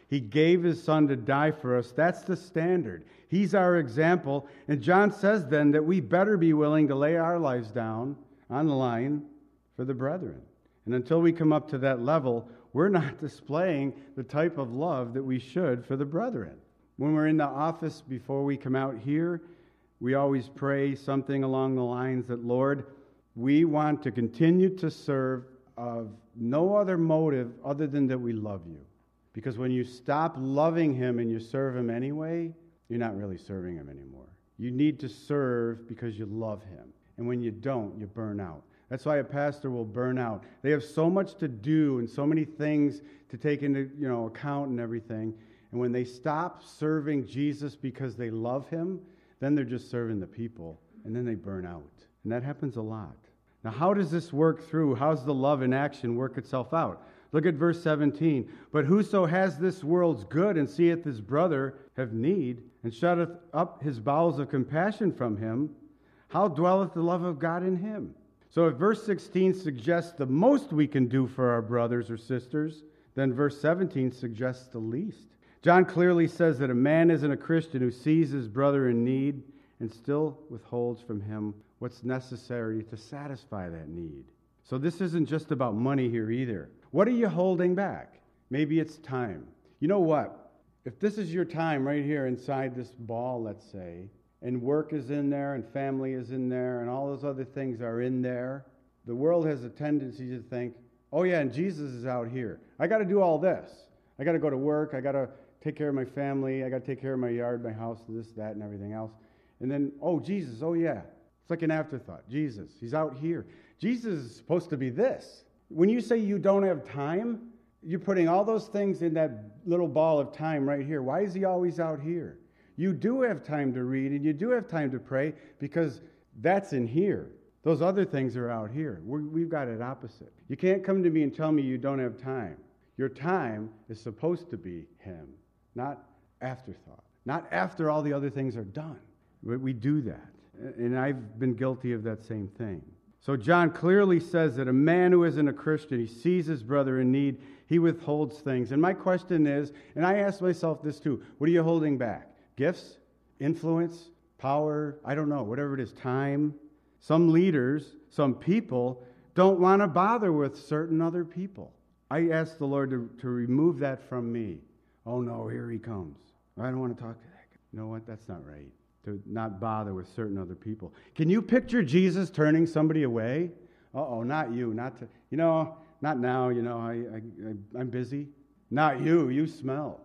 He gave his son to die for us. That's the standard. He's our example. And John says then that we better be willing to lay our lives down on the line for the brethren. And until we come up to that level, we're not displaying the type of love that we should for the brethren. When we're in the office before we come out here, we always pray something along the lines that, Lord, we want to continue to serve of no other motive other than that we love you. Because when you stop loving him and you serve him anyway, you're not really serving him anymore. You need to serve because you love him. And when you don't, you burn out. That's why a pastor will burn out. They have so much to do and so many things to take into, you know, account and everything. And when they stop serving Jesus because they love him, then they're just serving the people. And then they burn out. And that happens a lot. Now, how does this work through? How's the love in action work itself out? Look at verse seventeen. But whoso has this world's good and seeth his brother have need, and shutteth up his bowels of compassion from him, how dwelleth the love of God in him? So if verse sixteen suggests the most we can do for our brothers or sisters, then verse seventeen suggests the least. John clearly says that a man isn't a Christian who sees his brother in need and still withholds from him what's necessary to satisfy that need. So this isn't just about money here either. What are you holding back? Maybe it's time. You know what? If this is your time right here inside this ball, let's say, and work is in there and family is in there and all those other things are in there, the world has a tendency to think, oh yeah, and Jesus is out here. I got to do all this. I got to go to work. I got to take care of my family. I got to take care of my yard, my house, this, that, and everything else. And then, oh, Jesus, oh yeah. It's like an afterthought. Jesus, he's out here. Jesus is supposed to be this. When you say you don't have time, you're putting all those things in that little ball of time right here. Why is he always out here? You do have time to read and you do have time to pray because that's in here. Those other things are out here. We're, we've got it opposite. You can't come to me and tell me you don't have time. Your time is supposed to be him, not afterthought, not after all the other things are done. We do that. And I've been guilty of that same thing. So John clearly says that a man who isn't a Christian, he sees his brother in need, he withholds things. And my question is, and I ask myself this too, what are you holding back? Gifts? Influence? Power? I don't know, whatever it is, time? Some leaders, some people, don't want to bother with certain other people. I ask the Lord to, to remove that from me. Oh no, here he comes. I don't want to talk to that guy. You know what? That's not right. To not bother with certain other people. Can you picture Jesus turning somebody away? Uh-oh, not you. Not to, you know, not now, you know, I, I, I, I'm busy. Not you, you smell.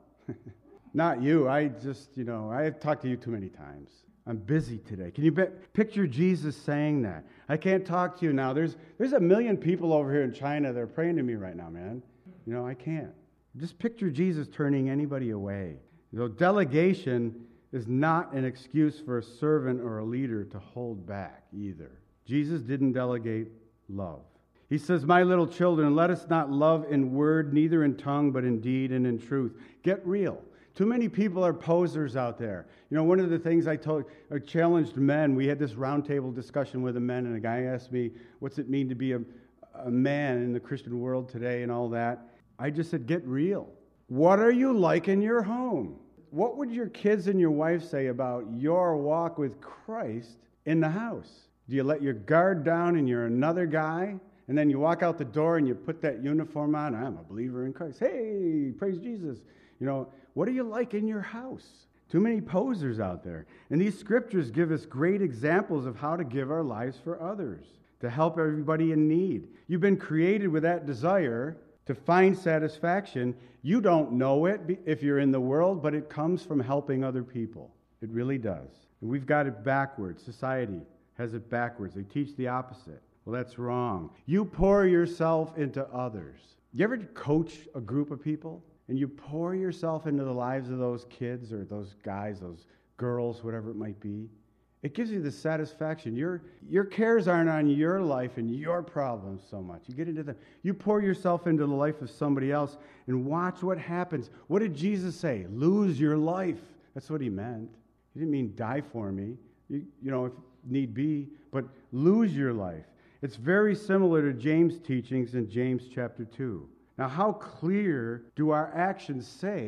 Not you, I just, you know, I've talked to you too many times. I'm busy today. Can you be- picture Jesus saying that? I can't talk to you now. There's there's a million people over here in China that are praying to me right now, man. You know, I can't. Just picture Jesus turning anybody away. You know, delegation is not an excuse for a servant or a leader to hold back either. Jesus didn't delegate love. He says, my little children, let us not love in word, neither in tongue, but in deed and in truth. Get real. Too many people are posers out there. You know, one of the things I told, I challenged men, we had this roundtable discussion with the men, and a guy asked me, what's it mean to be a, a man in the Christian world today and all that? I just said, get real. What are you like in your home? What would your kids and your wife say about your walk with Christ in the house? Do you let your guard down and you're another guy? And then you walk out the door and you put that uniform on. I'm a believer in Christ. Hey, praise Jesus. You know, what are you like in your house? Too many posers out there. And these scriptures give us great examples of how to give our lives for others, to help everybody in need. You've been created with that desire to find satisfaction. You don't know it if you're in the world, but it comes from helping other people. It really does. And we've got it backwards. Society has it backwards. They teach the opposite. Well, that's wrong. You pour yourself into others. You ever coach a group of people and you pour yourself into the lives of those kids or those guys, those girls, whatever it might be? It gives you the satisfaction. Your, your cares aren't on your life and your problems so much. You get into them. You pour yourself into the life of somebody else and watch what happens. What did Jesus say? Lose your life. That's what he meant. He didn't mean die for me, you, you know, if need be, but lose your life. It's very similar to James' teachings in James chapter two. Now, how clear do our actions say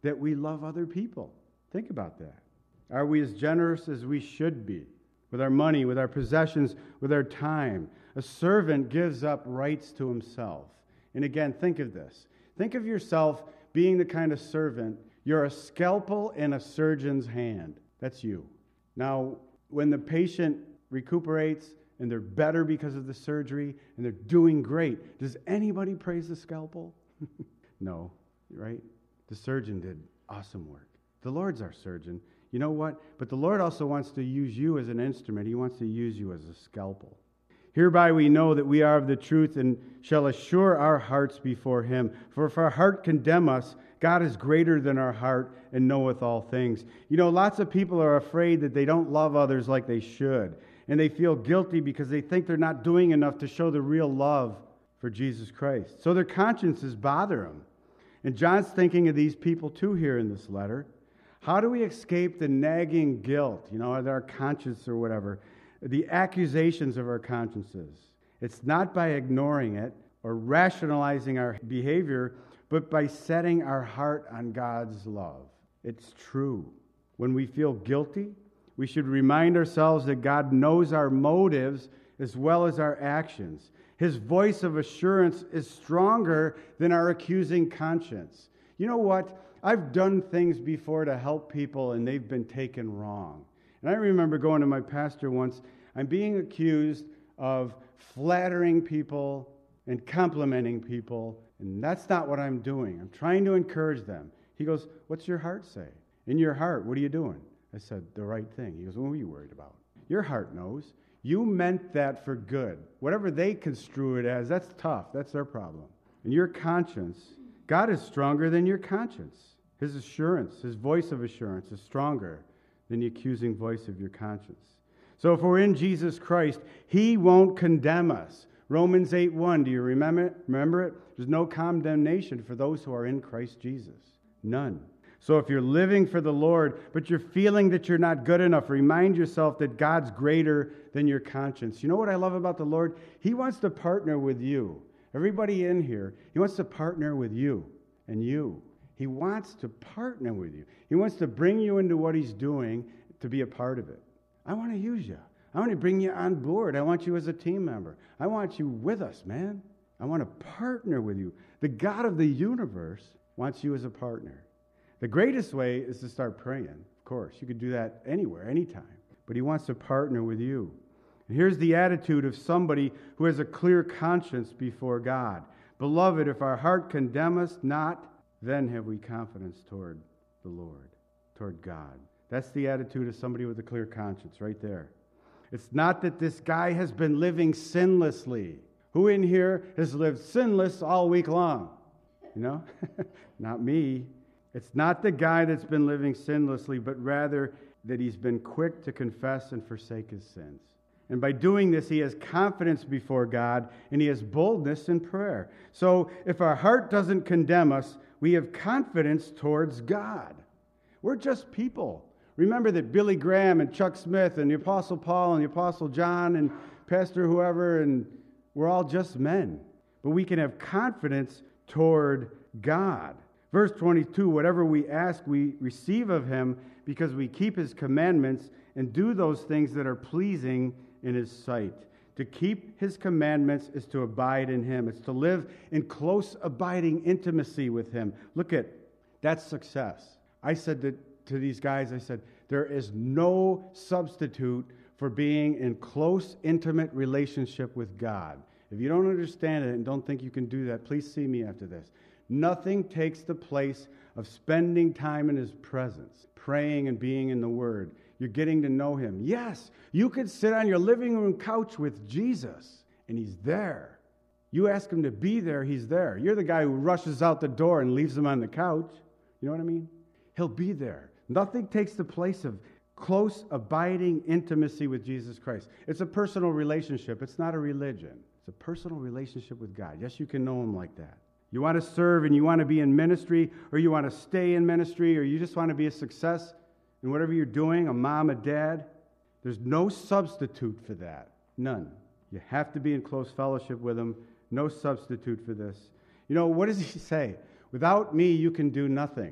that we love other people? Think about that. Are we as generous as we should be with our money, with our possessions, with our time? A servant gives up rights to himself. And again, think of this. Think of yourself being the kind of servant, you're a scalpel in a surgeon's hand. That's you. Now, when the patient recuperates and they're better because of the surgery and they're doing great, does anybody praise the scalpel? No, right? The surgeon did awesome work. The Lord's our surgeon. You know what? But the Lord also wants to use you as an instrument. He wants to use you as a scalpel. Hereby we know that we are of the truth and shall assure our hearts before him. For if our heart condemn us, God is greater than our heart and knoweth all things. You know, lots of people are afraid that they don't love others like they should. And they feel guilty because they think they're not doing enough to show the real love for Jesus Christ. So their consciences bother them. And John's thinking of these people too here in this letter. How do we escape the nagging guilt, you know, of our conscience or whatever, the accusations of our consciences? It's not by ignoring it or rationalizing our behavior, but by setting our heart on God's love. It's true. When we feel guilty, we should remind ourselves that God knows our motives as well as our actions. His voice of assurance is stronger than our accusing conscience. You know what? I've done things before to help people, and they've been taken wrong. And I remember going to my pastor once. I'm being accused of flattering people and complimenting people, and that's not what I'm doing. I'm trying to encourage them. He goes, "What's your heart say? In your heart, what are you doing?" I said, "The right thing." He goes, "What are you worried about? Your heart knows. You meant that for good. Whatever they construe it as, that's tough. That's their problem. And your conscience, God is stronger than your conscience. His assurance, his voice of assurance is stronger than the accusing voice of your conscience. So if we're in Jesus Christ, he won't condemn us. Romans eight one, do you remember it? Remember it? There's no condemnation for those who are in Christ Jesus. None. So if you're living for the Lord, but you're feeling that you're not good enough, remind yourself that God's greater than your conscience. You know what I love about the Lord? He wants to partner with you. Everybody in here, he wants to partner with you and you. He wants to partner with you. He wants to bring you into what he's doing to be a part of it. I want to use you. I want to bring you on board. I want you as a team member. I want you with us, man. I want to partner with you. The God of the universe wants you as a partner. The greatest way is to start praying, of course. You could do that anywhere, anytime. But he wants to partner with you. And here's the attitude of somebody who has a clear conscience before God. Beloved, if our heart condemn us not, then have we confidence toward the Lord, toward God. That's the attitude of somebody with a clear conscience right there. It's not that this guy has been living sinlessly. Who in here has lived sinless all week long? You know? Not me. It's not the guy that's been living sinlessly, but rather that he's been quick to confess and forsake his sins. And by doing this, he has confidence before God, and he has boldness in prayer. So if our heart doesn't condemn us, we have confidence towards God. We're just people. Remember that Billy Graham and Chuck Smith and the Apostle Paul and the Apostle John and Pastor whoever, and we're all just men. But we can have confidence toward God. Verse twenty-two, whatever we ask, we receive of him because we keep his commandments and do those things that are pleasing in his sight. To keep his commandments is to abide in him. It's to live in close abiding intimacy with him. Look at, that's success. I said that to these guys, I said, there is no substitute for being in close, intimate relationship with God. If you don't understand it and don't think you can do that, please see me after this. Nothing takes the place of spending time in his presence, praying and being in the Word. You're getting to know him. Yes, you could sit on your living room couch with Jesus, and he's there. You ask him to be there, he's there. You're the guy who rushes out the door and leaves him on the couch. You know what I mean? He'll be there. Nothing takes the place of close, abiding intimacy with Jesus Christ. It's a personal relationship. It's not a religion. It's a personal relationship with God. Yes, you can know him like that. You want to serve and you want to be in ministry, or you want to stay in ministry, or you just want to be a success in whatever you're doing, a mom, a dad. There's no substitute for that. None. You have to be in close fellowship with him. No substitute for this. You know, what does he say? Without me, you can do nothing.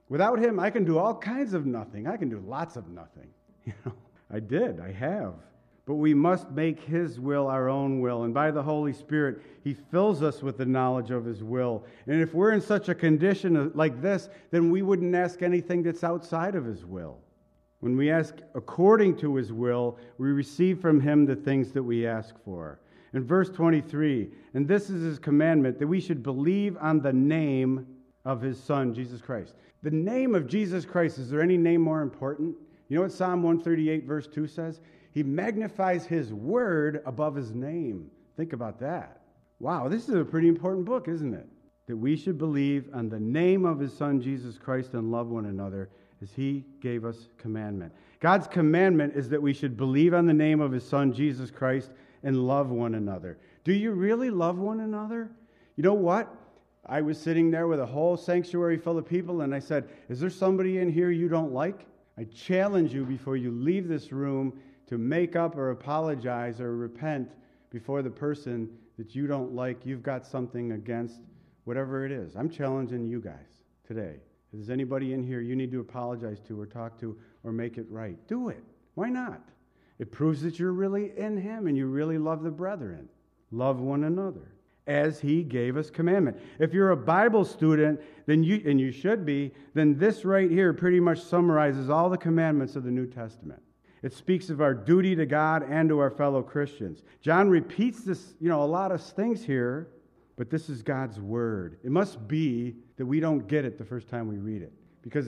Without him, I can do all kinds of nothing. I can do lots of nothing. You know, I did. I have. But we must make his will our own will. And by the Holy Spirit, he fills us with the knowledge of his will. And if we're in such a condition like this, then we wouldn't ask anything that's outside of his will. When we ask according to his will, we receive from him the things that we ask for. In verse twenty-three, and this is his commandment, that we should believe on the name of his Son, Jesus Christ. The name of Jesus Christ, is there any name more important? You know what Psalm one thirty-eight verse two says? He magnifies his word above his name. Think about that. Wow, this is a pretty important book, isn't it? That we should believe on the name of his Son, Jesus Christ, and love one another as he gave us commandment. God's commandment is that we should believe on the name of his Son, Jesus Christ, and love one another. Do you really love one another? You know what? I was sitting there with a whole sanctuary full of people, and I said, is there somebody in here you don't like? I challenge you before you leave this room to make up or apologize or repent before the person that you don't like, you've got something against, whatever it is. I'm challenging you guys today. If there's anybody in here you need to apologize to or talk to or make it right, do it. Why not? It proves that you're really in him and you really love the brethren. Love one another as he gave us commandment. If you're a Bible student, then you and you should be, then this right here pretty much summarizes all the commandments of the New Testament. It speaks of our duty to God and to our fellow Christians. John repeats this, you know, a lot of things here, but this is God's word. It must be that we don't get it the first time we read it, because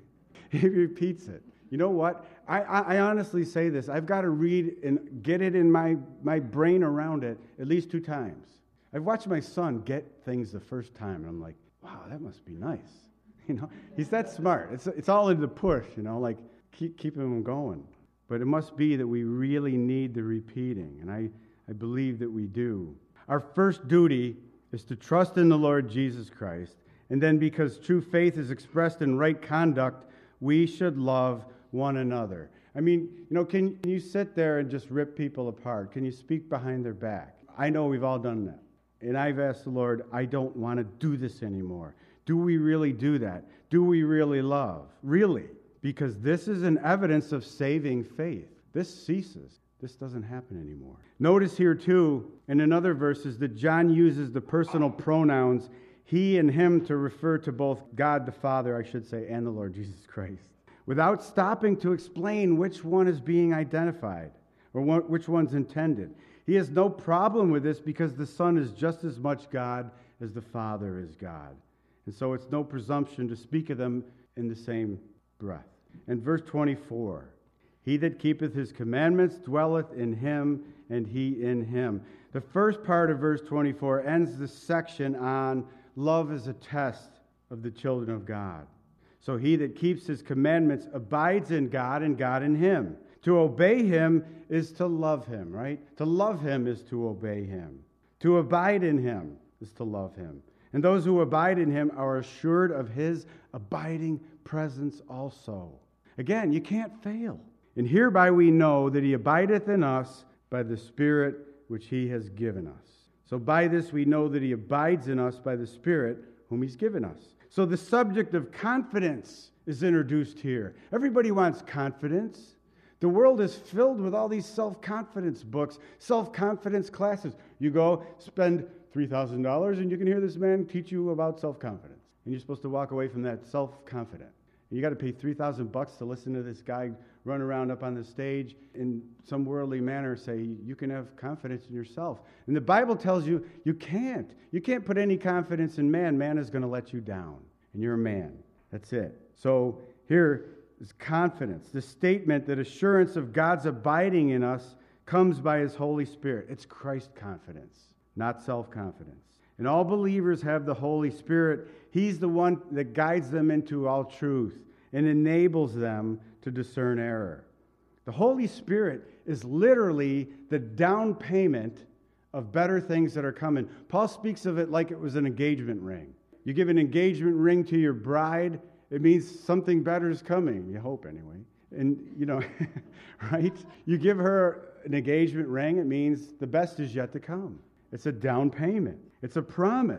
he repeats it. You know what? I, I, I honestly say this. I've got to read and get it in my, my brain around it at least two times. I've watched my son get things the first time, and I'm like, wow, that must be nice. You know, he's that smart. It's it's all in the push, you know, like keep keeping him going. But it must be that we really need the repeating, and I, I believe that we do. Our first duty is to trust in the Lord Jesus Christ, and then because true faith is expressed in right conduct, we should love one another. I mean, you know, can you sit there and just rip people apart? Can you speak behind their back? I know we've all done that. And I've asked the Lord, I don't want to do this anymore. Do we really do that? Do we really love? Really? Because this is an evidence of saving faith. This ceases. This doesn't happen anymore. Notice here, too, in another verses, that John uses the personal pronouns he and him to refer to both God the Father, I should say, and the Lord Jesus Christ, without stopping to explain which one is being identified or which one's intended. He has no problem with this because the Son is just as much God as the Father is God. And so it's no presumption to speak of them in the same breath. And verse twenty-four, he that keepeth his commandments dwelleth in him, and he in him. The first part of verse twenty-four ends the section on love as a test of the children of God. So he that keeps his commandments abides in God, and God in him. To obey him is to love him, right? To love him is to obey him. To abide in him is to love him. And those who abide in him are assured of his abiding presence also. Again, you can't fail. And hereby we know that he abideth in us by the Spirit which he has given us. So by this we know that he abides in us by the Spirit whom he's given us. So the subject of confidence is introduced here. Everybody wants confidence. The world is filled with all these self-confidence books, self-confidence classes. You go spend three thousand dollars and you can hear this man teach you about self-confidence. And you're supposed to walk away from that self-confident. You got to pay three thousand bucks to listen to this guy run around up on the stage in some worldly manner say you can have confidence in yourself. And the Bible tells you you can't. You can't put any confidence in man. Man is going to let you down. And you're a man. That's it. So here is confidence. The statement that assurance of God's abiding in us comes by his Holy Spirit. It's Christ confidence, not self-confidence. And all believers have the Holy Spirit. He's the one that guides them into all truth and enables them to discern error. The Holy Spirit is literally the down payment of better things that are coming. Paul speaks of it like it was an engagement ring. You give an engagement ring to your bride, it means something better is coming. You hope anyway. And, you know, right? You give her an engagement ring, it means the best is yet to come. It's a down payment. It's a promise.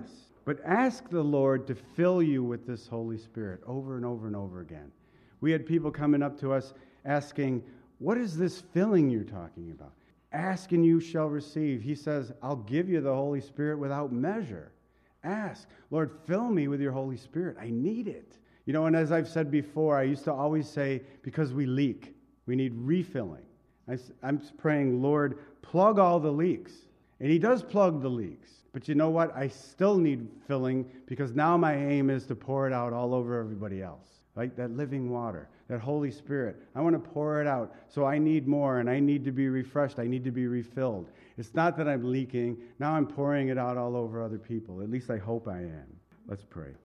But ask the Lord to fill you with this Holy Spirit over and over and over again. We had people coming up to us asking, what is this filling you're talking about? Ask and you shall receive. He says, I'll give you the Holy Spirit without measure. Ask, Lord, fill me with your Holy Spirit. I need it. You know, and as I've said before, I used to always say, because we leak, we need refilling. I, I'm praying, Lord, plug all the leaks. And he does plug the leaks. But you know what? I still need filling because now my aim is to pour it out all over everybody else. Right? That living water, that Holy Spirit. I want to pour it out. So I need more and I need to be refreshed. I need to be refilled. It's not that I'm leaking. Now I'm pouring it out all over other people. At least I hope I am. Let's pray.